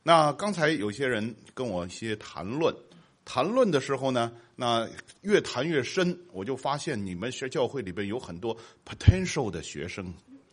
那刚才有些人跟我一些谈论的时候呢，那越谈越深，我就发现你们教会里边有很多 potential 的学生，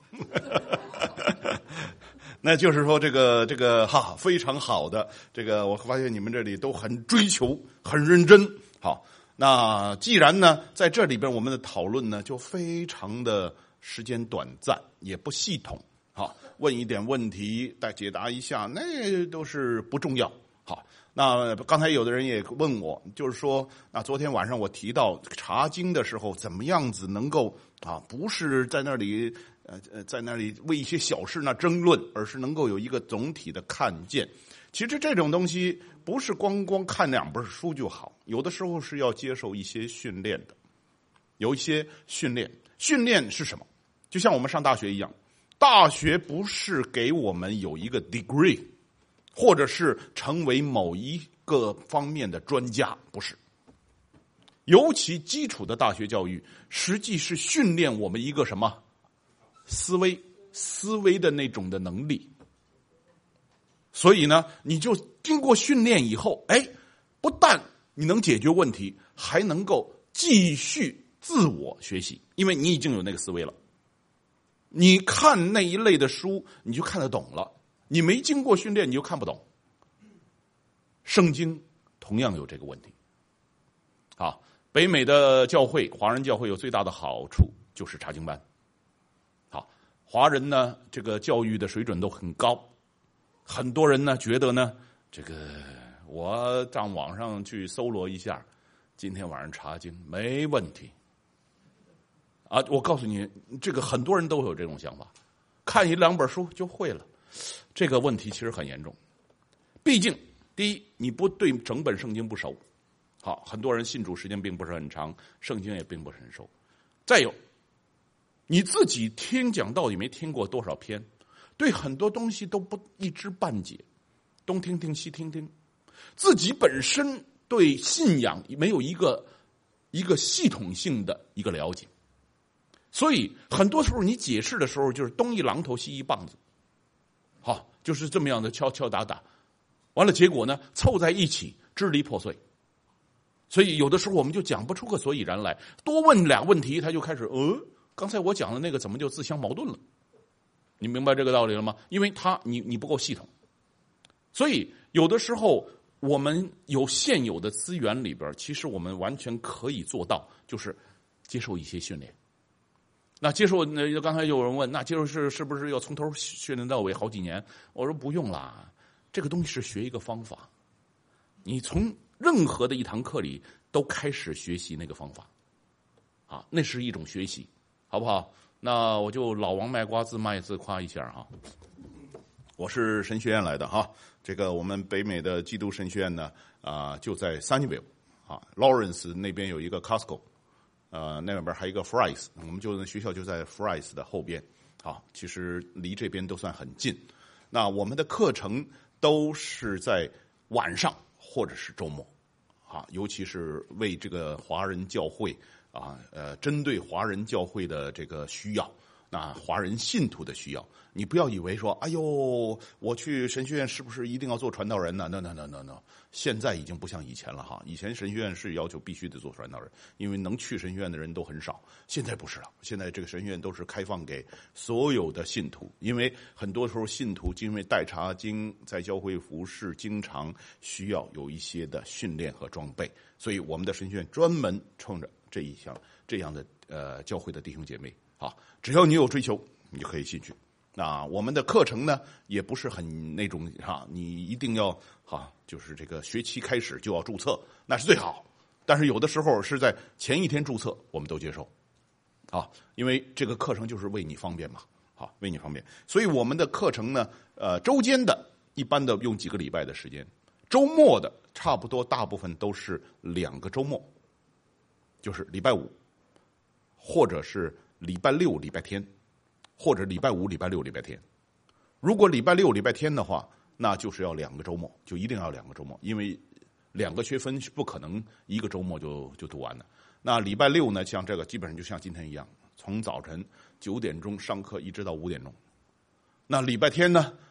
那就是说这个非常好的这个，我发现你们这里都很追求，很认真。好，那既然呢在这里边我们的讨论呢就非常的时间短暂，也不系统。好，问一点问题再解答一下，那都是不重要。好，那刚才有的人也问我，就是说，那昨天晚上我提到查经的时候，怎么样子能够不是在那里为一些小事那争论，而是能够有一个总体的看见。其实这种东西不是光看2本书就好，有的时候是要接受一些训练的。有一些训练是什么？就像我们上大学一样，大学不是给我们有一个 degree。或者是成为某一个方面的专家，不是。尤其基础的大学教育，实际是训练我们一个什么思维的那种的能力。所以呢，你就经过训练以后，不但你能解决问题，还能够继续自我学习，因为你已经有那个思维了。你看那一类的书，你就看得懂了。你没经过训练，你就看不懂。圣经同样有这个问题。好，北美的教会，华人教会有最大的好处就是查经班。好，华人呢，这个教育的水准都很高，很多人呢觉得呢，这个我上网上去搜罗一下，今天晚上查经没问题。我告诉你，这个很多人都有这种想法，看1-2本书就会了。这个问题其实很严重，毕竟第一，你不对整本圣经不熟，好，很多人信主时间并不是很长，圣经也并不是很熟。再有，你自己听讲道理没听过多少篇，对很多东西都不一知半解，东听听西听听，自己本身对信仰没有一个系统性的一个了解，所以很多时候你解释的时候就是东一榔头西一棒子。好，就是这么样的敲敲打打，完了结果呢，凑在一起支离破碎。所以有的时候我们就讲不出个所以然来，多问2个问题，他就开始刚才我讲的那个怎么就自相矛盾了？你明白这个道理了吗？因为你不够系统，所以有的时候我们有现有的资源里边，其实我们完全可以做到，就是接受一些训练。那接受，刚才有人问，那接受是不是要从头训练到尾好几年？我说不用啦，这个东西是学一个方法，你从任何的一堂课里都开始学习那个方法，那是一种学习，好不好？那我就老王卖瓜自卖自夸一下哈，我是神学院来的哈，这个我们北美的基督神学院呢就在 Sunnyvale Lawrence 那边有一个 Costco。那边还有一个 Fry's， 我们学校就在 Fry's 的后边，其实离这边都算很近。那我们的课程都是在晚上或者是周末，尤其是为这个华人教会针对华人教会的这个需要，那华人信徒的需要，你不要以为说，哎呦，我去神学院是不是一定要做传道人呢 ？No， 现在已经不像以前了哈。以前神学院是要求必须得做传道人，因为能去神学院的人都很少。现在不是了，现在这个神学院都是开放给所有的信徒，因为很多时候信徒因为代查经在教会服侍，经常需要有一些的训练和装备，所以我们的神学院专门冲着这样的教会的弟兄姐妹。只要你有追求，你就可以进去。那我们的课程呢，也不是很那种你一定要就是这个学期开始就要注册，那是最好。但是有的时候是在前一天注册，我们都接受。因为这个课程就是为你方便嘛，为你方便。所以我们的课程呢，周间的一般的用几个礼拜的时间，周末的差不多大部分都是2个周末，就是礼拜5，或者是礼拜6、礼拜天，或者礼拜5、礼拜6、礼拜天。如果礼拜6、礼拜天的话，那就是要2个周末，就一定要2个周末，因为2个学分是不可能1个周末就读完的。那礼拜6呢，像这个基本上就像今天一样，从早晨9点钟上课一直到5点钟。那礼拜天呢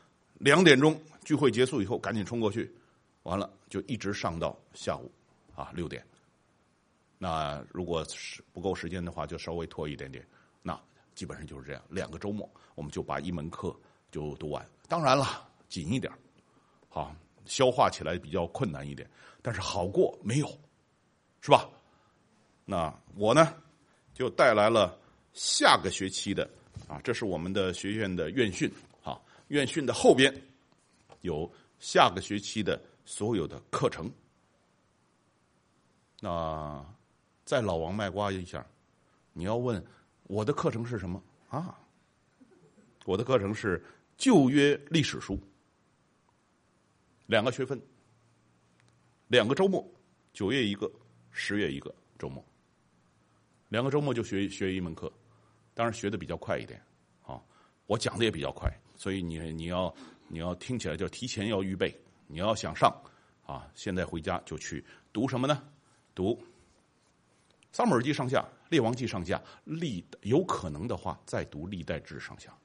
2点钟聚会结束以后赶紧冲过去，完了就一直上到下午6点。那如果是不够时间的话，就稍微拖一点点。那基本上就是这样，2个周末我们就把1门课就读完。当然了，紧一点，好，消化起来比较困难一点，但是好过没有，是吧？那我呢，就带来了下个学期的这是我们的学院的院训院训的后边有下个学期的所有的课程。那再老王卖瓜一下，你要问我的课程是什么我的课程是旧约历史书，2个学分，2个周末，9月一个，10月一个周末，2个周末就学1门课，当然学的比较快一点我讲的也比较快，所以你要听起来就提前要预备，你要想上现在回家就去读什么呢？读撒母耳记上下、列王记上下，有可能的话再读历代志上下。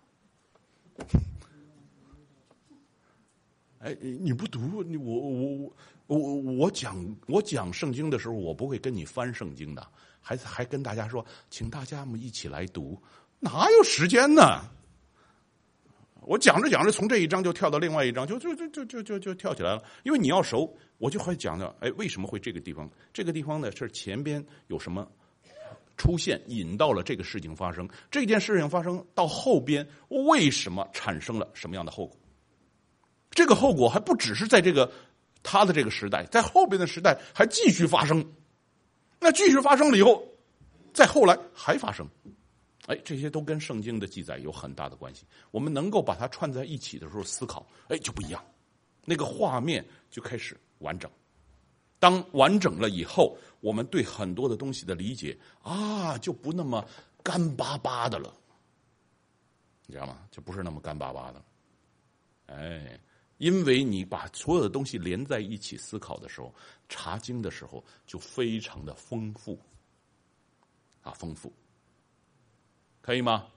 你不读我讲圣经的时候，我不会跟你翻圣经的，还跟大家说，请大家们一起来读，哪有时间呢？我讲着讲着，从这一章就跳到另外一章，就跳起来了。因为你要熟，我就会讲到，为什么会这个地方？这个地方呢是前边有什么出现，引到了这个事情发生。这件事情发生到后边，为什么产生了什么样的后果？这个后果还不只是在他的这个时代，在后边的时代还继续发生。那继续发生了以后，再后来还发生。这些都跟圣经的记载有很大的关系。我们能够把它串在一起的时候思考，就不一样，那个画面就开始完整。当完整了以后，我们对很多的东西的理解就不那么干巴巴的了，你知道吗？就不是那么干巴巴的了。因为你把所有的东西连在一起思考的时候，查经的时候就非常的丰富丰富。可以吗？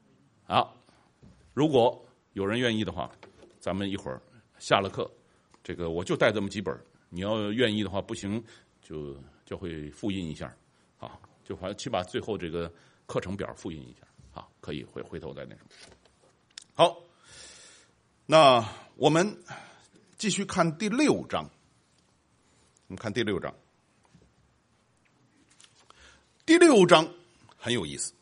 如果有人愿意的话，咱们一会儿下了课，这个我就带这么几本，你要愿意的话，不行就会复印一下就去把最后这个课程表复印一下可以回头再那什么。好，那我们继续看第6章。我们看第6章，第6章很有意思。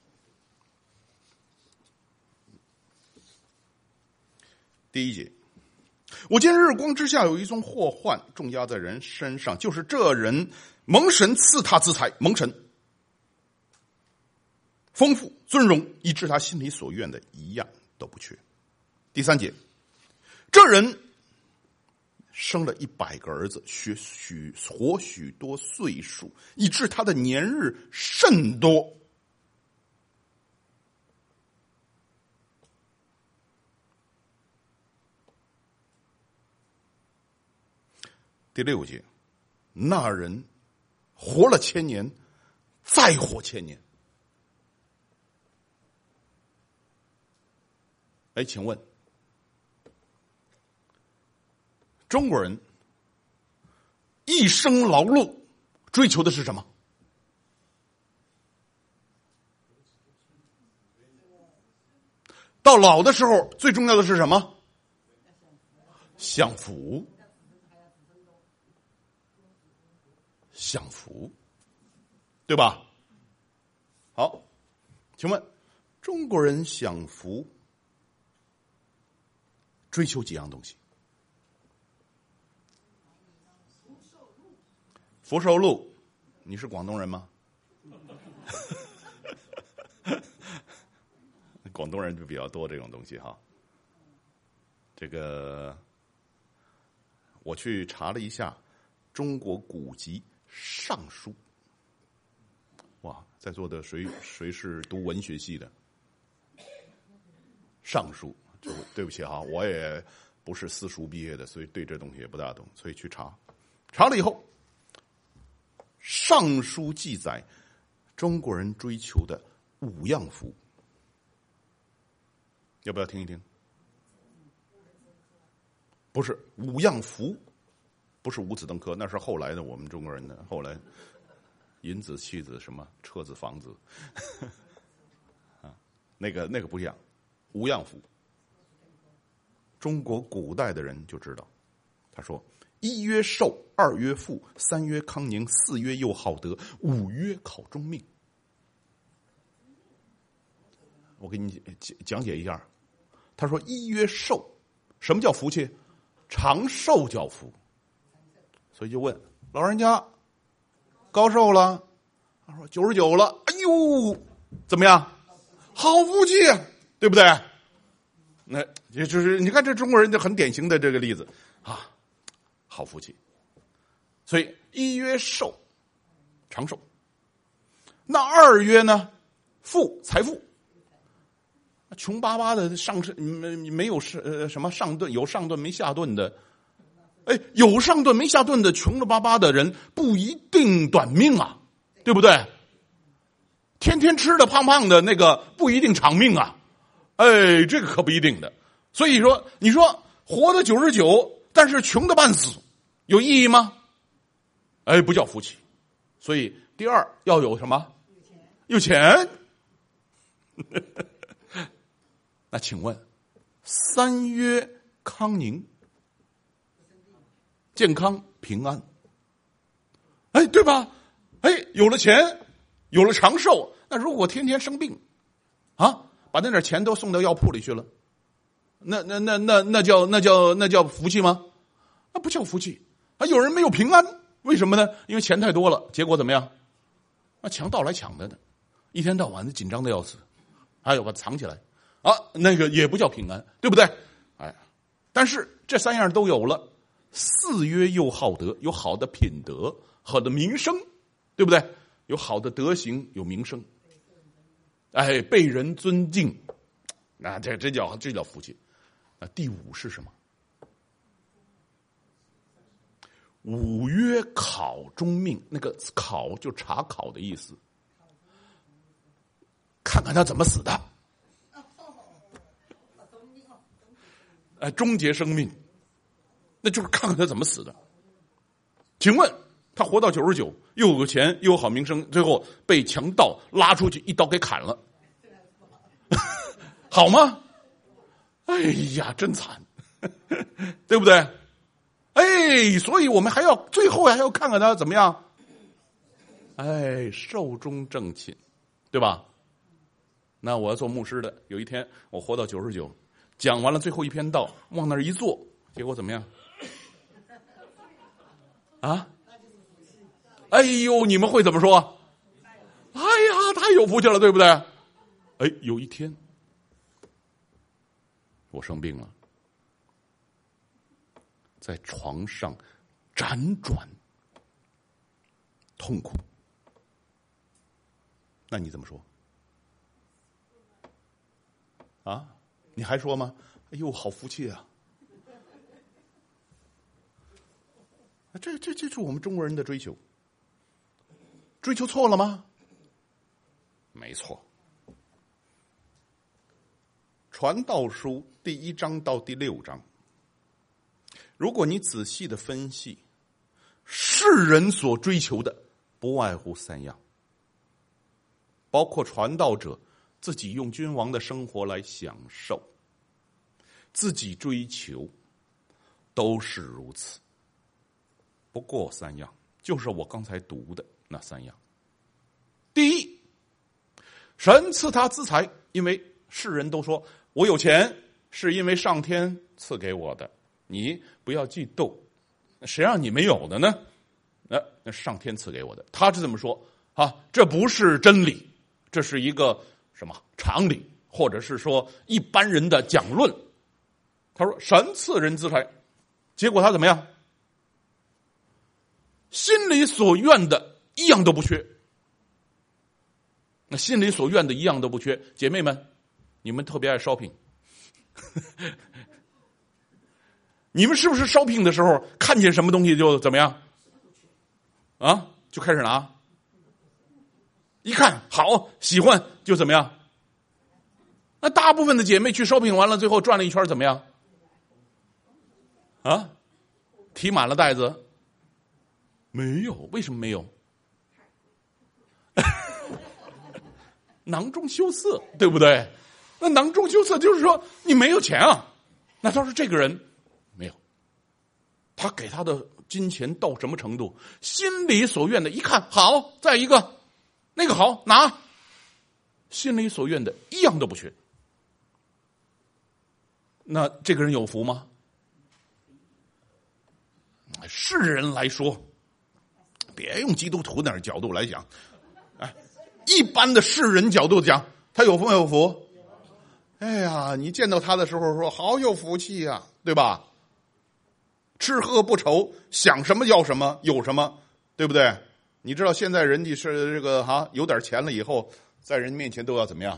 第1节，我见日光之下有一宗祸患重压在人身上，就是这人蒙神赐他资财，蒙神丰富尊荣，以致他心里所愿的一样都不缺。第3节，这人生了100个儿子，活许多岁数，以致他的年日甚多。第6节，那人活了1000年，再活1000年。请问中国人一生劳碌追求的是什么？到老的时候最重要的是什么？享福。享福，对吧？好，请问中国人享福追求几样东西？福寿禄，你是广东人吗？广东人就比较多这种东西这个我去查了一下中国古籍尚书。哇，在座的谁是读文学系的？尚书，就对不起我也不是私塾毕业的，所以对这东西也不大懂，所以去查了以后，尚书记载中国人追求的5样福，要不要听一听？ 不是五样福，不是五子登科，那是后来的我们中国人的，后来银子、妻子、什么车子、房子，啊，那个不一样，五样福。中国古代的人就知道，他说一曰寿，二曰富，三曰康宁，四曰又好德，五曰考中命。我给你讲解一下，他说一曰寿，什么叫福气？长寿叫福。所以就问老人家高寿了，他说99了，哎呦，怎么样？好福气啊，对不对？那也就是你看这中国人就很典型的这个例子啊，好福气。所以一曰寿，长寿。那二曰呢？富，财富。穷巴巴的没有什么上顿，有上顿没下顿的，哎，有上顿没下顿的穷了巴巴的人不一定短命啊，对不对？天天吃的胖胖的那个不一定长命啊，哎，这个可不一定的。所以说，你说活到99，但是穷的半死，有意义吗？哎，不叫福气。所以第二要有什么？有钱。那请问，三曰康宁，健康平安，哎，对吧？哎，有了钱，有了长寿，那如果天天生病，啊，把那点钱都送到药铺里去了，那叫福气吗？那不叫福气啊！有人没有平安，为什么呢？因为钱太多了，结果怎么样？那强盗来抢的呢，一天到晚的紧张的要死，还有把它藏起来。啊，那个也不叫平安，对不对？哎，但是这三样都有了。四曰又好德，有好的品德，好的名声，对不对？有好的德行，有名声，哎，被人尊敬，那这叫福气。那第五是什么？五曰考中命，那个考就查考的意思，看看他怎么死的。终结生命，那就是看看他怎么死的。请问他活到99，又有钱，又有好名声，最后被强盗拉出去一刀给砍了，好吗？哎呀，真惨，对不对？哎，所以我们最后还要看看他怎么样。哎，寿终正寝，对吧？那我要做牧师的，有一天我活到99。讲完了最后一篇道，往那儿一坐，结果怎么样？啊？哎呦，你们会怎么说？哎呀，太有福气了，对不对？哎，有一天我生病了，在床上辗转痛苦，那你怎么说？啊？你还说吗？哎呦，好福气啊！这是我们中国人的追求，追求错了吗？没错。传道书第1章到第6章，如果你仔细的分析，世人所追求的不外乎3样，包括传道者自己用君王的生活来享受，自己追求，都是如此。不过3样，就是我刚才读的那3样。第一，神赐他资财，因为世人都说我有钱是因为上天赐给我的，你不要嫉妒，谁让你没有的呢？那上天赐给我的，他是这么说啊，这不是真理，这是一个什么常理，或者是说一般人的讲论。他说神赐人资财，结果他怎么样？心里所愿的一样都不缺。那心里所愿的一样都不缺，姐妹们，你们特别爱 shopping， 你们是不是 shopping 的时候看见什么东西就怎么样？啊，就开始拿，一看好喜欢就怎么样？那大部分的姐妹去 shopping 完了，最后转了一圈怎么样？ 啊？提满了袋子？没有，为什么没有？囊中羞涩，对不对？那囊中羞涩就是说你没有钱啊。那他说这个人没有，他给他的金钱到什么程度？心里所愿的，一看好，再一个那个好拿，心里所愿的一样都不缺。那这个人有福吗？世人来说，别用基督徒那角度来讲，一般的世人角度讲，他有福没有福？哎呀，你见到他的时候说好有福气呀，对吧？吃喝不愁，想什么要什么，有什么，对不对？你知道现在人家是这个有点钱了以后，在人面前都要怎么样？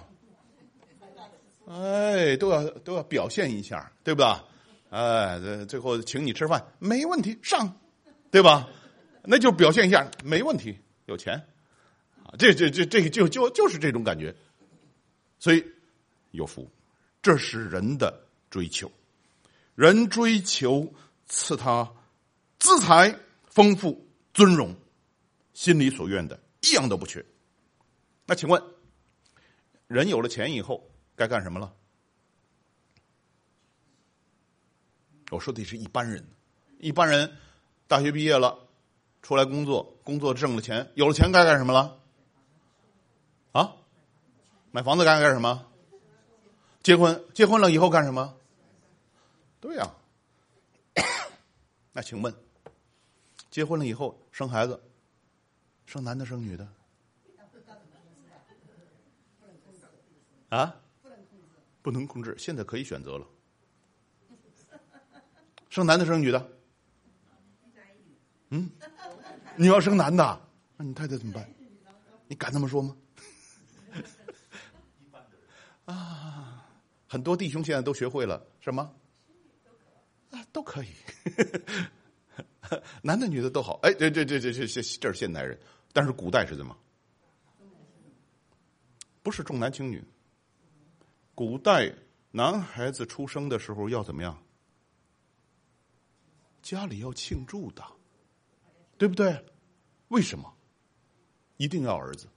哎，都要表现一下，对吧？哎，最后请你吃饭没问题，上，对吧？那就表现一下，没问题，有钱啊，这就是这种感觉，所以有福，这是人的追求，人追求赐他资财、丰富、尊荣，心里所愿的一样都不缺。那请问，人有了钱以后该干什么了？我说的是一般人，一般人大学毕业了，出来工作挣了钱，有了钱该干什么了？啊，买房子该干什么？结婚了以后干什么？对呀。那请问，结婚了以后生孩子，生男的生女的？啊？不能控制，现在可以选择了。生男的生女的？你要生男的，那你太太怎么办？你敢这么说吗？啊，很多弟兄现在都学会了什么？都可以，男的女的都好。哎，这是现代人，但是古代是怎么？不是重男轻女。古代男孩子出生的时候要怎么样？家里要庆祝的，对不对？为什么一定要儿子？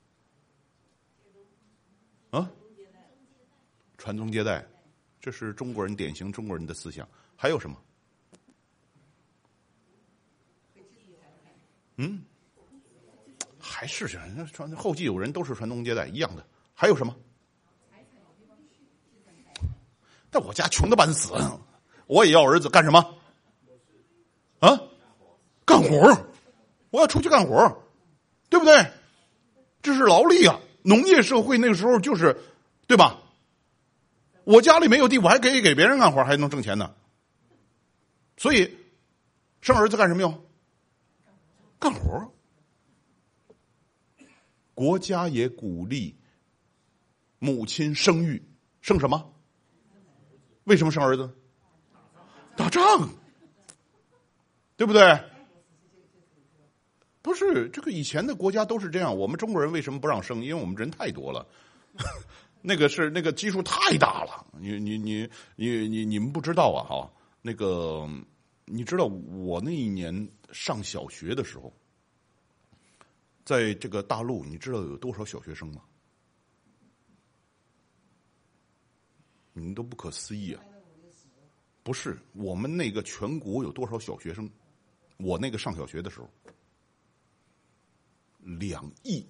啊？传宗接代，这是中国人典型中国人的思想。还有什么？还是传后继有人，都是传宗接代一样的。还有什么？但我家穷的半死，我也要儿子干什么？啊，干活，我要出去干活，对不对？这是劳力啊！农业社会那个时候就是，对吧？我家里没有地，我还可以给别人干活，还能挣钱呢。所以，生儿子干什么用？干活。国家也鼓励母亲生育，生什么？为什么生儿子？打仗。对不对？不是，这个以前的国家都是这样。我们中国人为什么不让生？因为我们人太多了，那个基数太大了。你们不知道啊？哈，那个你知道我那一年上小学的时候，在这个大陆，你知道有多少小学生吗？你们都不可思议啊！不是，我们那个全国有多少小学生？我那个上小学的时候，2亿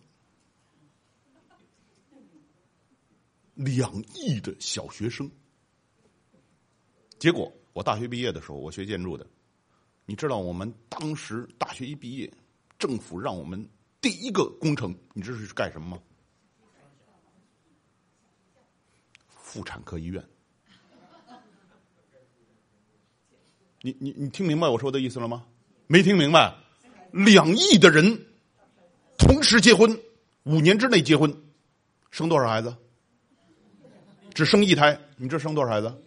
的小学生。结果我大学毕业的时候，我学建筑的，你知道我们当时大学一毕业，政府让我们第一个工程，你知道是干什么吗？妇产科医院。你听明白我说的意思了吗？没听明白？2亿的人同时结婚，5年之内结婚，生多少孩子？只生1胎，你这生多少孩子？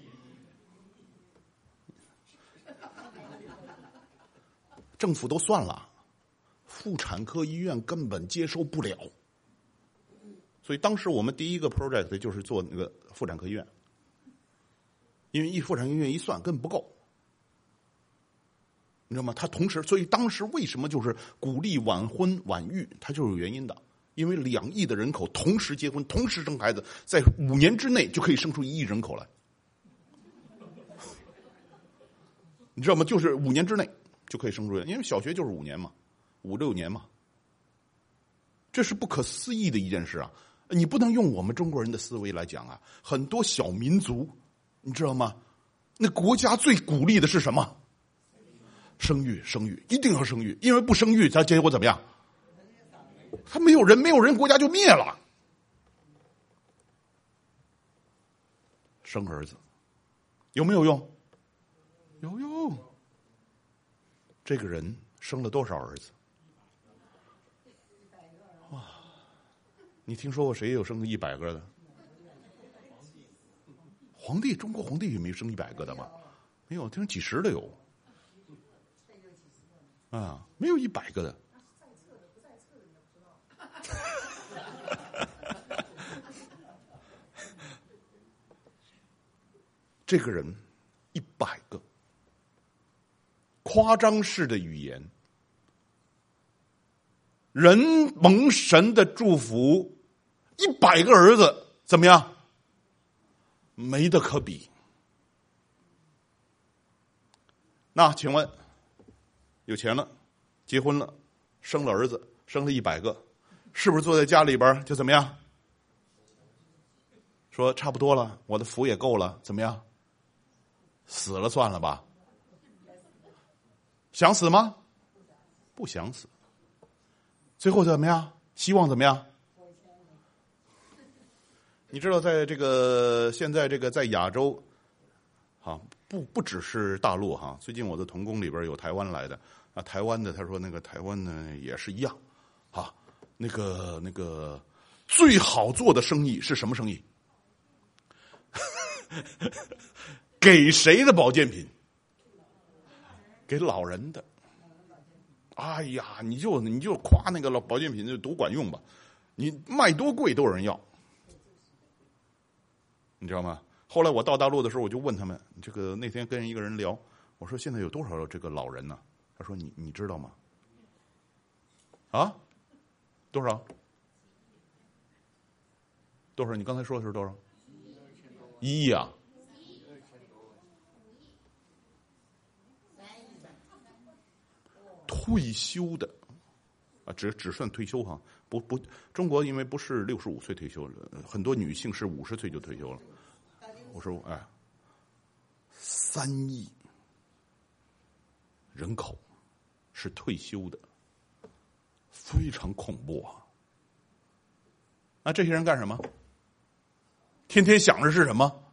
政府都算了，妇产科医院根本接收不了，所以当时我们第一个 project 就是做那个妇产科医院，因为妇产科医院一算根本不够。 你知道吗？他同时，所以当时为什么就是鼓励晚婚晚育，它就是有原因的。因为2亿的人口同时结婚，同时生孩子，在5年之内就可以生出1亿人口来。你知道吗？就是5年之内就可以生出人，因为小学就是5年嘛，5、6年嘛。这是不可思议的一件事啊！你不能用我们中国人的思维来讲啊。很多小民族，你知道吗？那国家最鼓励的是什么？生育，生育，一定要生育，因为不生育，它结果怎么样？他没有人，国家就灭了。生儿子有没有用？有用。这个人生了多少儿子？哇！你听说过谁有生100个的？皇帝，中国皇帝也没生100个的吗？没有，听说几十的有。啊，没有100个的。这个人100个，夸张式的语言，人蒙神的祝福，100个儿子怎么样？没得可比。那请问，有钱了，结婚了，生了儿子，生了100个，是不是坐在家里边就怎么样？说差不多了，我的福也够了，怎么样？死了算了吧。想死吗？不想死。最后怎么样？希望怎么样？你知道，在这个现在这个在亚洲，不只是大陆哈。最近我的同工里边有台湾来的啊，台湾的他说那个台湾呢也是一样啊，那个最好做的生意是什么生意？给谁的保健品？给老人的。哎呀，你就夸那个保健品就多管用吧，你卖多贵都有人要，你知道吗？后来我到大陆的时候，我就问他们，这个那天跟一个人聊，我说现在有多少这个老人呢？他说你知道吗？啊，多少？多少？你刚才说的是多少？1亿啊！退休的啊，只算退休哈，不，中国因为不是65岁退休了，很多女性是50岁就退休了。55，哎，3亿人口是退休的，非常恐怖啊！那这些人干什么？天天想着是什么？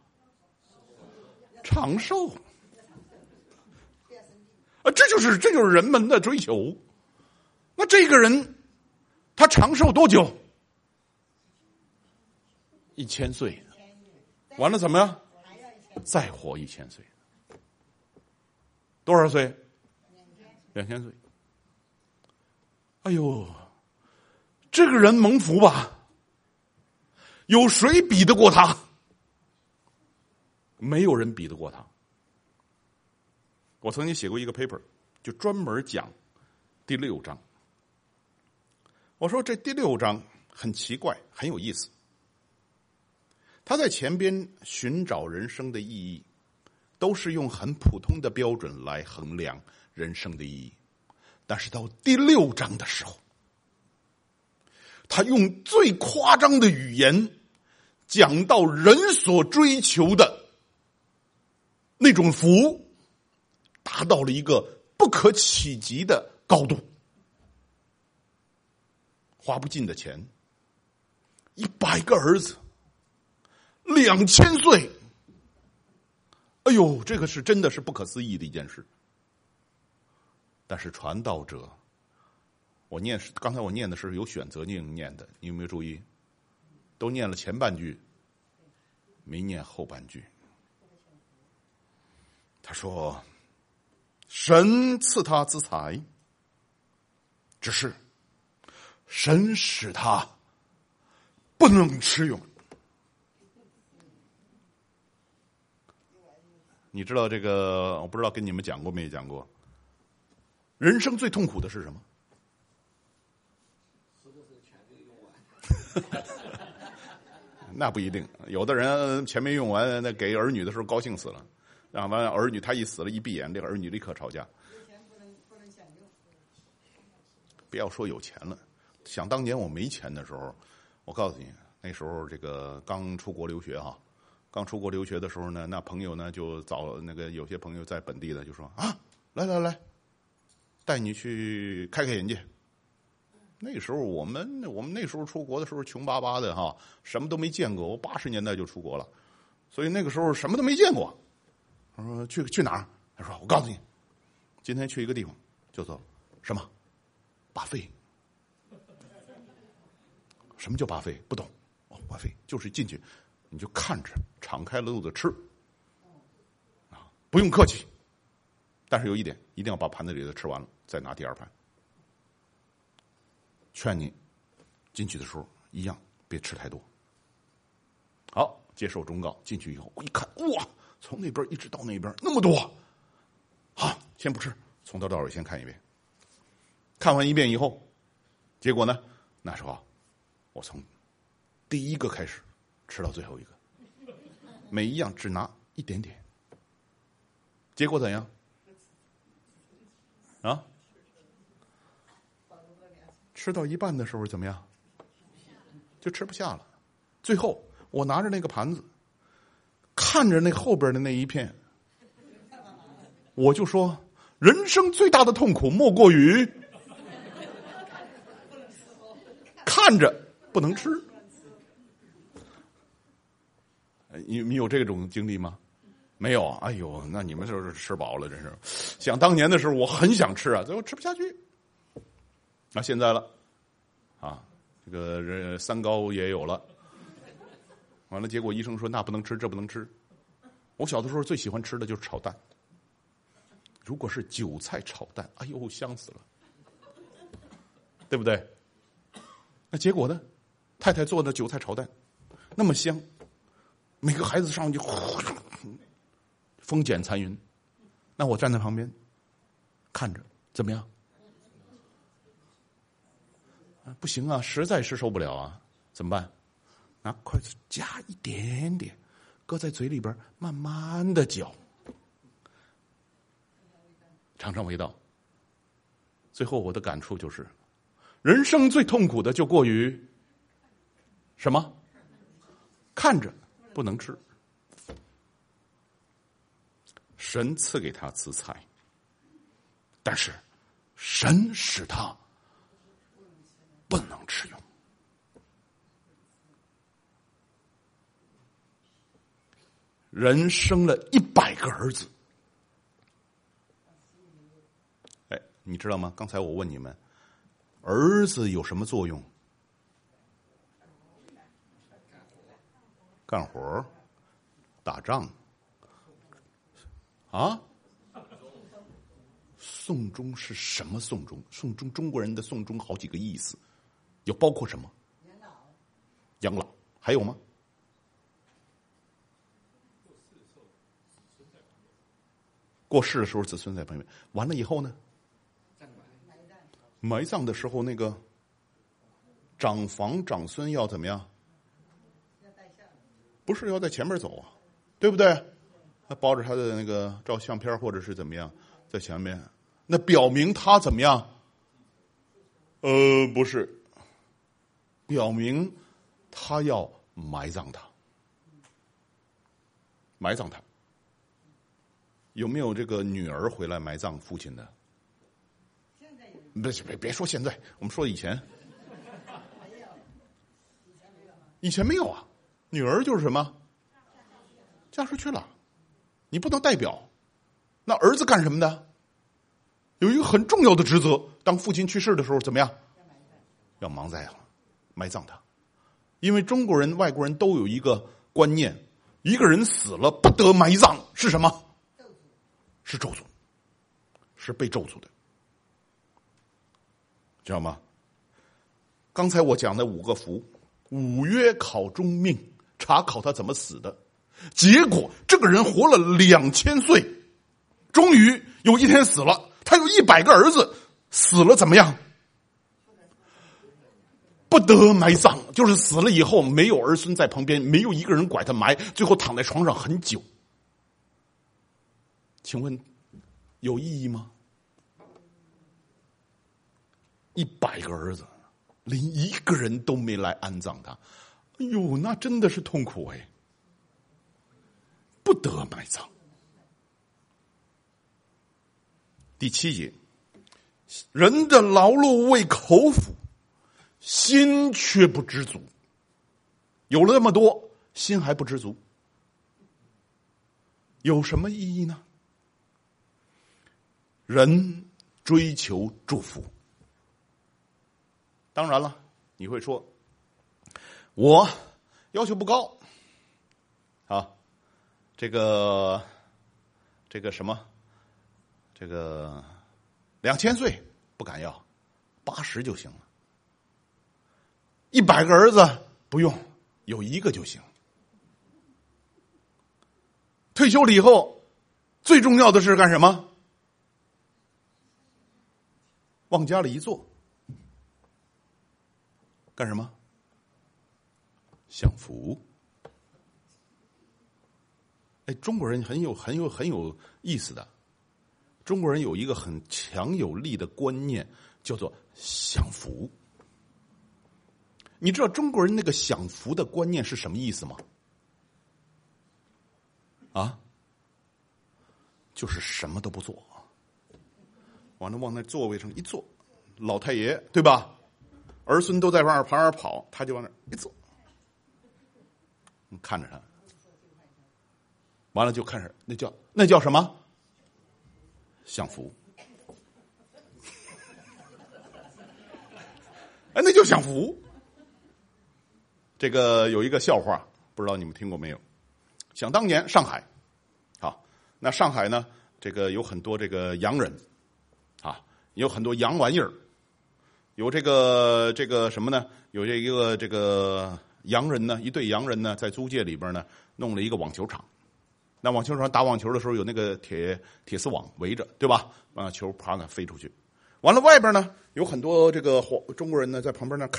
长寿。啊，这就是人们的追求。那这个人他长寿多久？1000岁。完了怎么样？再活1000岁。多少岁？2000岁。哎呦，这个人蒙福吧？有谁比得过他？没有人比得过他。我曾经写过一个 paper， 就专门讲第6章。我说这第6章很奇怪，很有意思。他在前边寻找人生的意义，都是用很普通的标准来衡量人生的意义。但是到第6章的时候，他用最夸张的语言讲到人所追求的那种福达到了一个不可企及的高度，花不尽的钱，100个儿子，2000岁，哎呦，这个是真的是不可思议的一件事。但是传道者，刚才我念的是有选择性念的，你有没有注意？都念了前半句，没念后半句。他说神赐他资财，只是神使他不能吃用。你知道这个，我不知道跟你们讲过没讲过， 人生最痛苦的是什么？那不一定，有的人钱没用完，那给儿女的时候高兴死了，然后完儿女他一死了，一闭眼，这个儿女立刻吵架。不要说有钱了，想当年我没钱的时候，我告诉你，那时候这个刚出国留学哈，刚出国留学的时候呢，那朋友呢就找那个有些朋友在本地的就说啊，来，带你去开眼界。那时候我们那时候出国的时候穷巴巴的哈，什么都没见过。我80年代就出国了，所以那个时候什么都没见过。他说去哪儿？他说我告诉你，今天去一个地方叫做什么巴菲。什么叫巴菲？不懂。巴菲就是进去你就看着，敞开了肚子吃啊，不用客气。但是有一点，一定要把盘子里的吃完了，再拿第二盘。劝你进去的时候一样别吃太多。好，接受忠告，进去以后我一看，哇，从那边一直到那边那么多，好，先不吃，从头到尾先看一遍。看完一遍以后，结果呢，那时候我从第一个开始吃到最后一个，每一样只拿一点点。结果怎样？啊？吃到一半的时候怎么样？就吃不下了。最后我拿着那个盘子，看着那后边的那一片，我就说，人生最大的痛苦莫过于看着不能吃。你有这种经历吗？没有。哎呦，那你们就是吃饱了，真是。想当年的时候，我很想吃啊，最后吃不下去。那现在了，啊，这个三高也有了，完了，结果医生说那不能吃，这不能吃。我小的时候最喜欢吃的就是炒蛋，如果是韭菜炒蛋，哎呦，香死了，对不对？那结果呢？太太做的韭菜炒蛋那么香，每个孩子上去就风卷残云，那我站在旁边看着，怎么样？不行啊，实在是受不了啊，怎么办？拿筷子夹一点点，搁在嘴里边，慢慢的嚼，尝尝味道。最后我的感触就是，人生最痛苦的就过于什么？看着不能吃。神赐给他资财，但是神使他不能吃用。人生了100个儿子，哎，你知道吗？刚才我问你们，儿子有什么作用？干活、打仗啊？送终是什么送终？送终，中国人的送终好几个意思，有包括什么？养老，还有吗？过世的时候子孙在旁边，完了以后呢？埋葬的时候，那个长房长孙要怎么样？不是要在前面走啊，对不对？他包着他的那个照相片或者是怎么样在前面，那表明他怎么样？不是，表明他要埋葬他，埋葬他。有没有这个女儿回来埋葬父亲的？别说现在，我们说以前。以前没有啊，女儿就是什么？嫁出去了，你不能代表。那儿子干什么的？有一个很重要的职责，当父亲去世的时候怎么样？要埋葬他。因为中国人、外国人都有一个观念，一个人死了不得埋葬是什么？是咒诅，是被咒诅的，知道吗？刚才我讲的5个福，5约考终命，查考他怎么死的，结果这个人活了2000岁，终于有一天死了， 他有100个儿子，死了怎么样？不得埋葬，就是死了以后没有儿孙在旁边，没有一个人管他埋，最后躺在床上很久。请问有意义吗？100个儿子，连一个人都没来安葬他，哎呦，那真的是痛苦哎！不得埋葬。第7节，人的劳碌为口腹，心却不知足。有了那么多，心还不知足，有什么意义呢？人追求祝福，当然了，你会说，我要求不高啊，这个什么，这个2000岁不敢要，80就行了。100个儿子不用，有1个就行。退休了以后，最重要的是干什么？往家里一坐，干什么？享福。哎，中国人很有意思的，中国人有一个很强有力的观念，叫做享福。你知道中国人那个享福的观念是什么意思吗？啊，就是什么都不做，完了往那座位上一坐，老太爷对吧？儿孙都在旁边跑，他就往那一坐，看着他，完了就看着那叫什么？享福。哎，那叫享福。这个有一个笑话，不知道你们听过没有？想当年上海，好，那上海呢，这个有很多这个洋人，啊，有很多洋玩意儿，有这个什么呢？有这个洋人呢，一对洋人呢，在租界里边呢，弄了一个网球场。那网球场打网球的时候，有那个铁丝网围着，对吧？球啪呢飞出去，完了外边呢有很多这个中国人呢在旁边那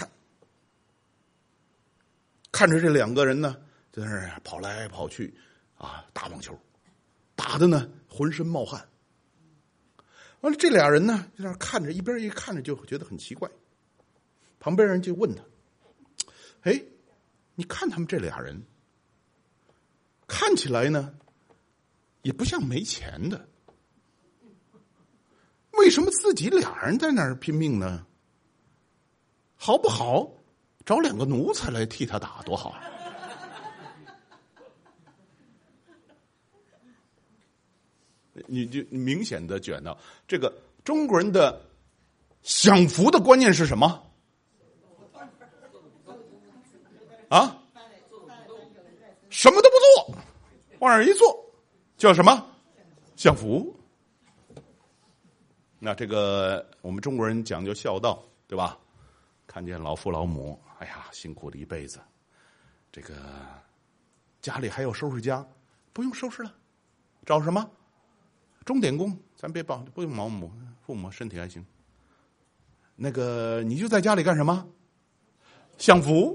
看着这2个人呢在那儿跑来跑去啊，打网球，打的呢浑身冒汗。完了这俩人呢在那看着，一边一看着就觉得很奇怪。旁边人就问他：“哎，你看他们这俩人，看起来呢也不像没钱的，为什么自己俩人在那儿拼命呢？好不好找2个奴才来替他打多好？”你就明显的觉得这个中国人的享福的观念是什么？啊，什么都不做，往那儿一坐，叫什么？享福。那这个我们中国人讲究孝道，对吧？看见老父老母，哎呀，辛苦了一辈子，这个家里还要收拾家，不用收拾了，找什么？钟点工，咱别保，不用保姆，父母身体还行。那个你就在家里干什么？享福。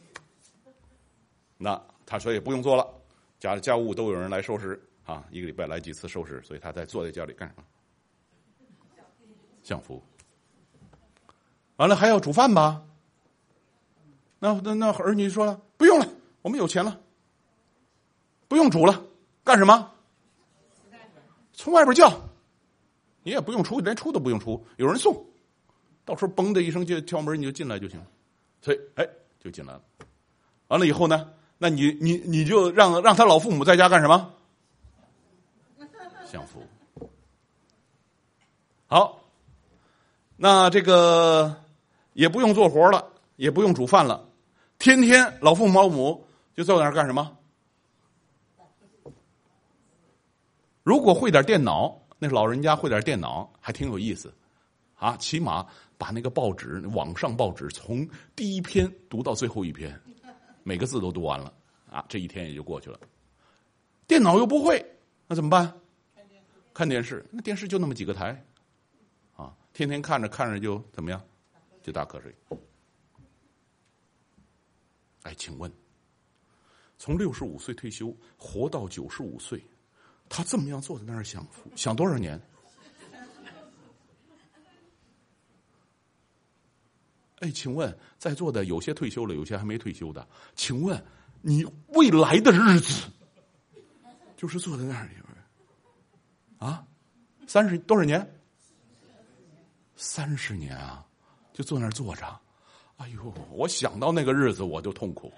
那他所以不用做了，家务都有人来收拾啊，1个礼拜来几次收拾，所以他在坐在家里干什么？享福。完了还要煮饭吧？那儿女说了，不用了，我们有钱了，不用煮了，干什么？从外边叫，你也不用出，连出都不用出，有人送，到时候嘣的一声就敲门，你就进来就行了，所以就进来了。完了以后呢，那你就让他老父母在家干什么？享福。好，那这个也不用做活了，也不用煮饭了，天天老父老母就坐在那儿干什么？如果会点电脑，那老人家会点电脑还挺有意思啊，起码把那个报纸，网上报纸从第1篇读到最后1篇，每个字都读完了啊，这一天也就过去了。电脑又不会，那怎么办？看电视，那电视就那么几个台， 啊，天天看着看着就怎么样，就打瞌睡。哎，请问，从65岁退休活到95岁，他这么样坐在那儿想多少年？哎，请问在座的有些退休了，有些还没退休的，请问你未来的日子就是坐在那儿啊，30多少年？30年啊，就坐那儿坐着。哎呦，我想到那个日子我就痛苦。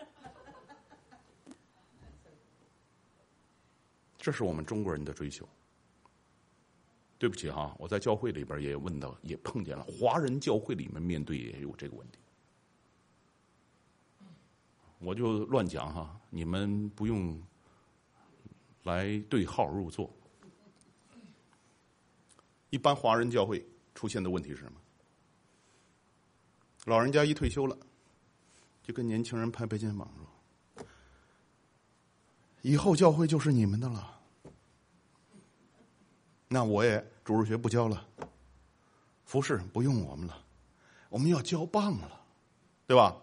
这是我们中国人的追求。对不起哈，我在教会里边也问到，也碰见了华人教会里面面对也有这个问题。我就乱讲哈，你们不用来对号入座。一般华人教会出现的问题是什么？老人家一退休了，就跟年轻人拍拍肩膀说：“以后教会就是你们的了。那我也主日学不教了，服侍不用我们了，我们要交棒了，对吧？”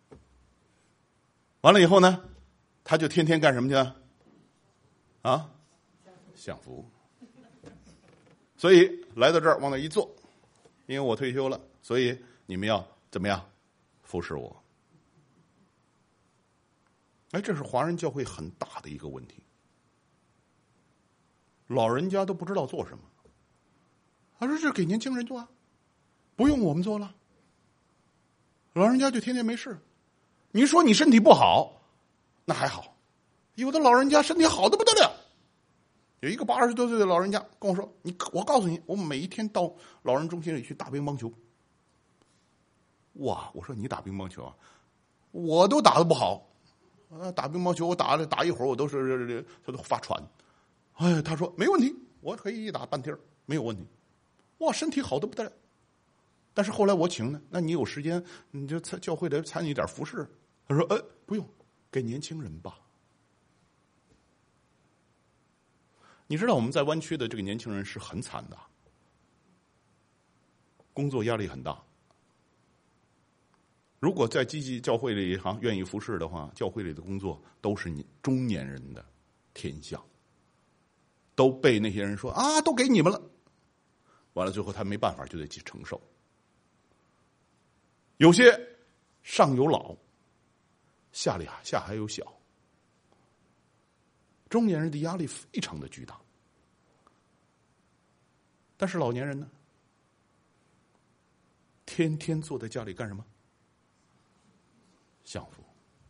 完了以后呢，他就天天干什么去呢？啊，享福。所以来到这儿往那一坐，因为我退休了，所以你们要怎么样服侍我？哎，这是华人教会很大的一个问题。老人家都不知道做什么，他说这给年轻人做啊，不用我们做了。老人家就天天没事。你说你身体不好，那还好，有的老人家身体好的不得了。有一个80多岁的老人家跟我说：“我告诉你，我每一天到老人中心里去打乒乓球。”哇！我说你打乒乓球啊？我都打得不好，打乒乓球我打一会儿我都是他都发喘。哎，他说没问题，我可以一打半天没有问题。哇，身体好的不得了。但是后来我请呢，那你有时间你就教会里参与点服侍。他说不用，给年轻人吧。你知道我们在湾区的这个年轻人是很惨的，工作压力很大。如果在积极教会里愿意服侍的话，教会里的工作都是中年人的天下，都被那些人说啊，都给你们了。完了最后他没办法，就得去承受。有些上有老，下还有小，中年人的压力非常的巨大。但是老年人呢，天天坐在家里干什么？享福。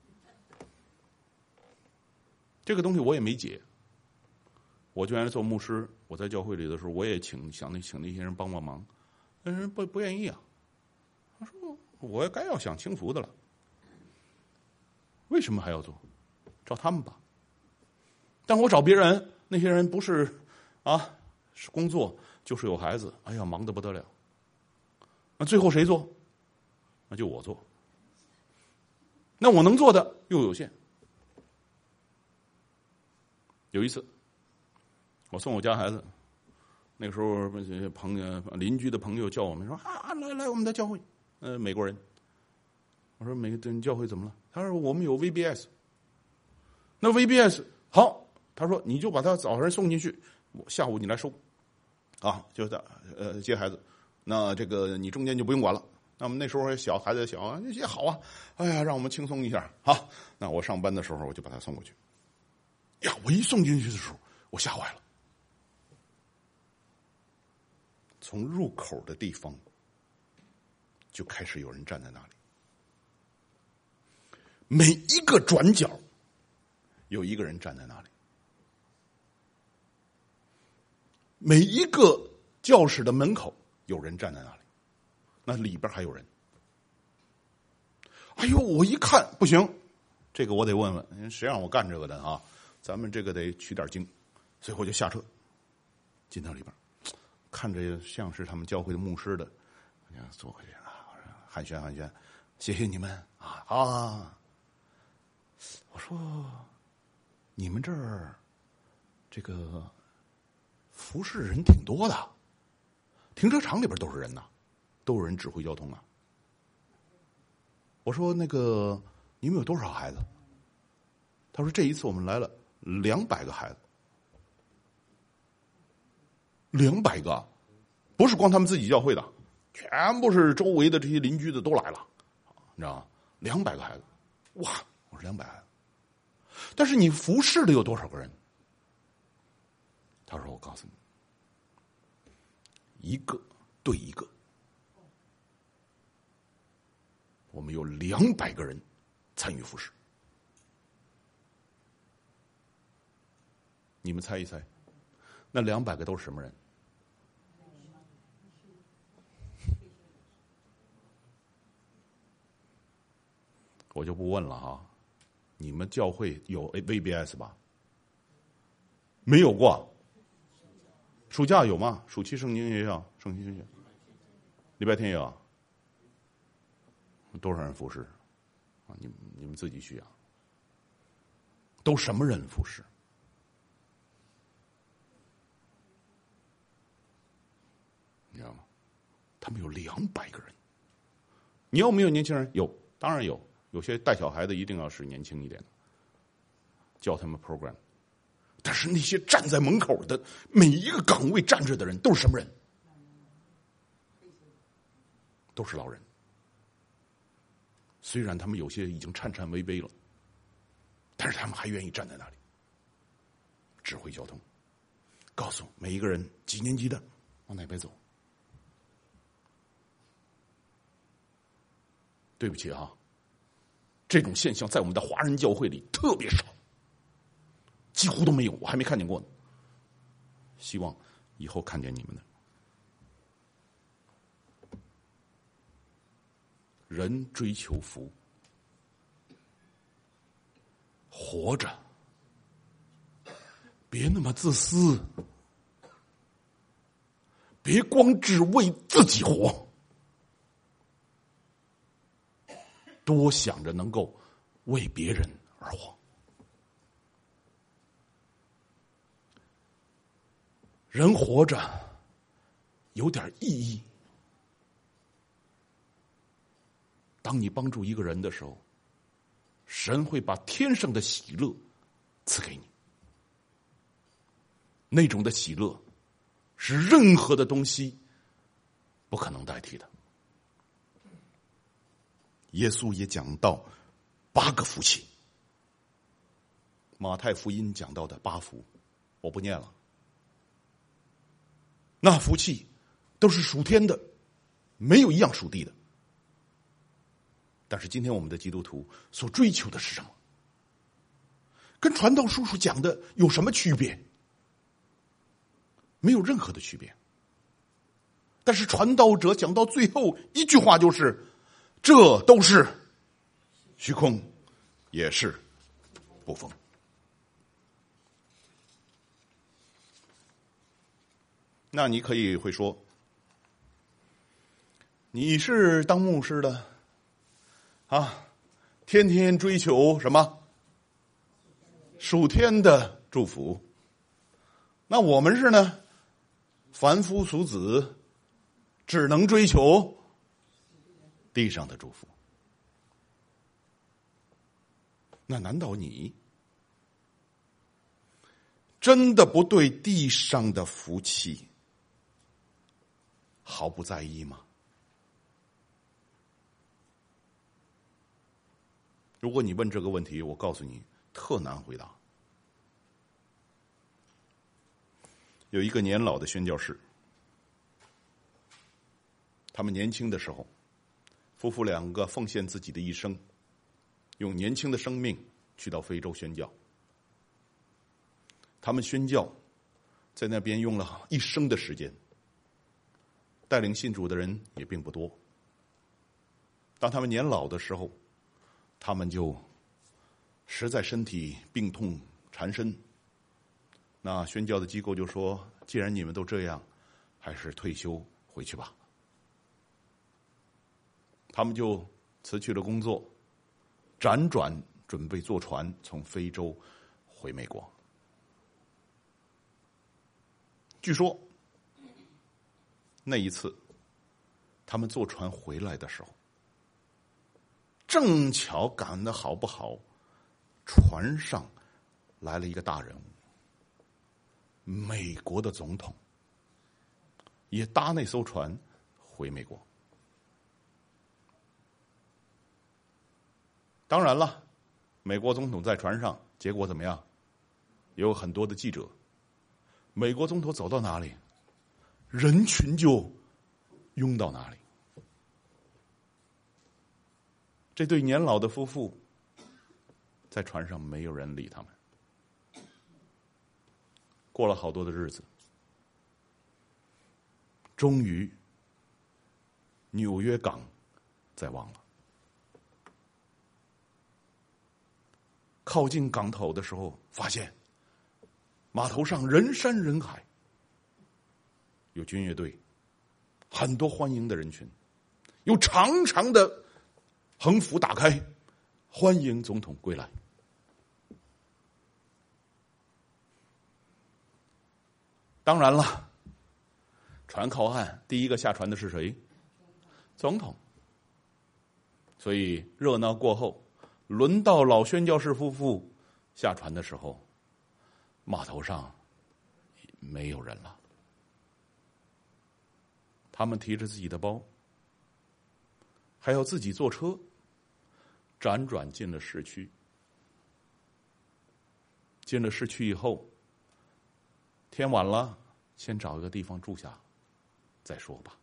这个东西我也没解。我就原来做牧师，我在教会里的时候，我也请那些人帮忙，但是不愿意啊。他说我也该要享清福的了，为什么还要做？找他们吧。但我找别人，那些人不是是工作就是有孩子，哎呀，忙得不得了。那最后谁做？那就我做。那我能做的又有限。有一次，我送我家孩子，那个时候邻居的朋友叫我们说来我们的教会，美国人。我说你教会怎么了？他说我们有 VBS。那 VBS 好，他说你就把他早上送进去，下午你来收，就是接孩子。那这个你中间就不用管了。那么那时候孩子小也好啊，哎呀，让我们轻松一下。好，那我上班的时候我就把他送过去。呀，我一送进去的时候，我吓坏了。从入口的地方就开始有人站在那里，每一个转角有一个人站在那里，每一个教室的门口有人站在那里，那里边还有人。哎呦，我一看不行，这个我得问问，谁让我干这个的啊？咱们这个得取点经，所以我就下车进到里边，看着像是他们教会的牧师的，坐回去寒暄，谢谢你们啊！我说你们这儿这个服侍人挺多的， 停车场里边都是人呐，都有人指挥交通啊。我说那个你们有多少孩子？他说这一次我们来了200个孩子，200个，不是光他们自己教会的，全部是周围的这些邻居的都来了，你知道吗？200个孩子，哇！我说200孩子，但是你服侍的有多少个人？他说我告诉你，1个对1个。我们有200个人参与服侍，你们猜一猜，那200个都是什么人？我就不问了哈。你们教会有 VBS 吧？没有过。暑假有吗？暑期圣经学校、圣经学校，礼拜天有。多少人服侍啊？你们自己去啊。都什么人服侍？你知道吗？他们有200个人。你有没有年轻人？有，当然有。有些带小孩的一定要是年轻一点的，教他们 program。但是那些站在门口的每一个岗位站着的人都是什么人？都是老人。虽然他们有些已经颤颤巍巍了，但是他们还愿意站在那里指挥交通，告诉每一个人几年级的往哪边走。对不起啊，这种现象在我们的华人教会里特别少，几乎都没有，我还没看见过呢。希望以后看见你们的。人追求福，活着，别那么自私，别光只为自己活，多想着能够为别人而活。人活着有点意义。当你帮助一个人的时候，神会把天上的喜乐赐给你。那种的喜乐是任何的东西不可能代替的。耶稣也讲到8个福气，马太福音讲到的8福，我不念了。那福气都是属天的，没有一样属地的。但是今天我们的基督徒所追求的是什么？跟传道叔叔讲的有什么区别？没有任何的区别。但是传道者讲到最后一句话就是：这都是虚空，也是不丰。那你可以会说，你是当牧师的啊，天天追求什么？属天的祝福。那我们是呢，凡夫俗子，只能追求地上的祝福。那难道你真的不对地上的福气毫不在意吗？如果你问这个问题，我告诉你，特难回答。有一个年老的宣教士，他们年轻的时候，夫妇2个奉献自己的一生，用年轻的生命去到非洲宣教。他们宣教在那边用了一生的时间，带领信主的人也并不多。当他们年老的时候，他们就实在身体病痛缠身，那宣教的机构就说，既然你们都这样，还是退休回去吧。他们就辞去了工作，辗转准备坐船从非洲回美国。据说那一次他们坐船回来的时候，正巧赶得好不好，船上来了一个大人物，美国的总统，也搭那艘船回美国。当然了，美国总统在船上，结果怎么样？有很多的记者。美国总统走到哪里，人群就拥到哪里。这对年老的夫妇在船上没有人理他们。过了好多的日子，终于纽约港在望了。靠近港头的时候，发现码头上人山人海，有军乐队，很多欢迎的人群，有长长的横幅打开，欢迎总统归来。当然了，船靠岸，第一个下船的是谁？总统。所以热闹过后，轮到老宣教士夫妇下船的时候，码头上没有人了。他们提着自己的包，还要自己坐车，辗转进了市区。进了市区以后，天晚了，先找一个地方住下，再说吧。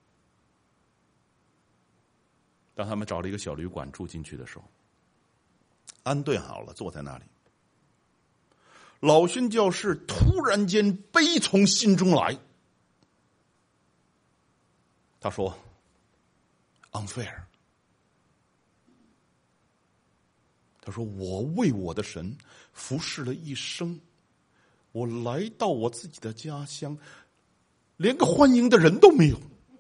当他们找了一个小旅馆住进去的时候，安顿好了，坐在那里。老宣教士突然间悲从心中来，他说 unfair， 他说我为我的神服侍了一生，我来到我自己的家乡，连个欢迎的人都没有，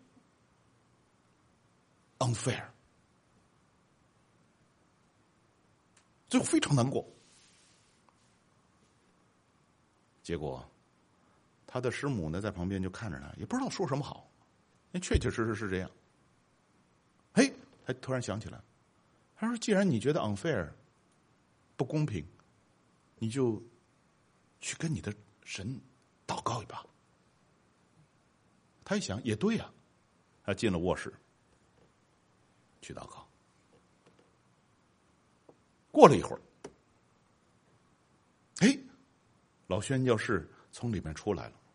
unfair， 最后非常难过。结果他的师母呢在旁边就看着他，也不知道说什么好，因为确确实实是这样。嘿，他突然想起来，他说既然你觉得 unfair 不公平，你就去跟你的神祷告一把。他一想也对呀，他进了卧室去祷告。过了一会儿，哎，老宣教士从里面出来了，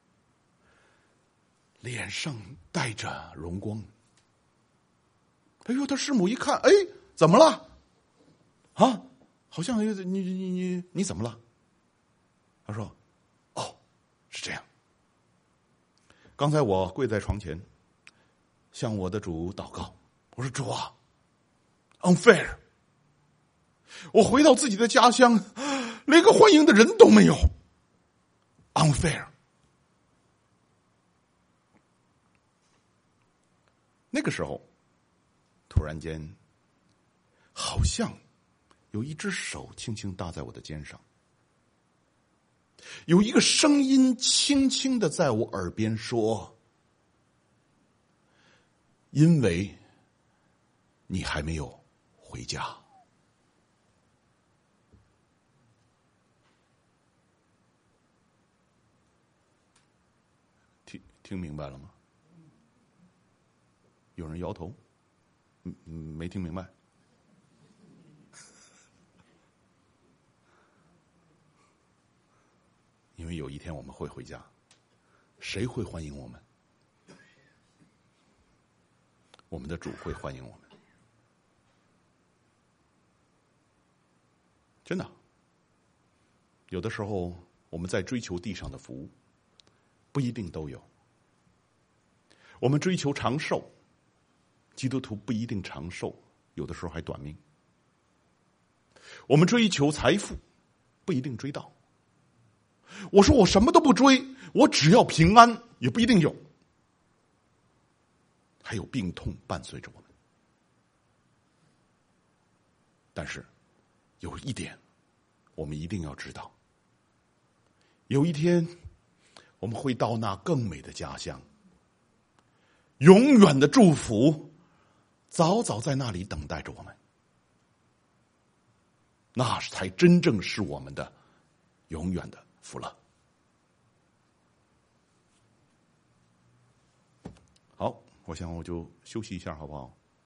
脸上带着荣光。哎呦，他师母一看，哎，怎么了？啊，好像你怎么了？他说：“哦，是这样。刚才我跪在床前，向我的主祷告。我说主啊 ，unfair。我回到自己的家乡，连个欢迎的人都没有 ，unfair。那个时候，突然间，好像有一只手轻轻搭在我的肩上。”有一个声音轻轻的在我耳边说：“因为你还没有回家。”听明白了吗？有人摇头，没听明白。因为有一天我们会回家，谁会欢迎我们？我们的主会欢迎我们。真的，有的时候我们在追求地上的福物，不一定都有。我们追求长寿，基督徒不一定长寿，有的时候还短命。我们追求财富，不一定追到。我说我什么都不追，我只要平安，也不一定有。还有病痛伴随着我们。但是有一点我们一定要知道，有一天我们会到那更美的家乡， 永远的祝福早早在那里等待着我们，那才真正是我们的永远的福乐。好，我想我就休息一下，好不好？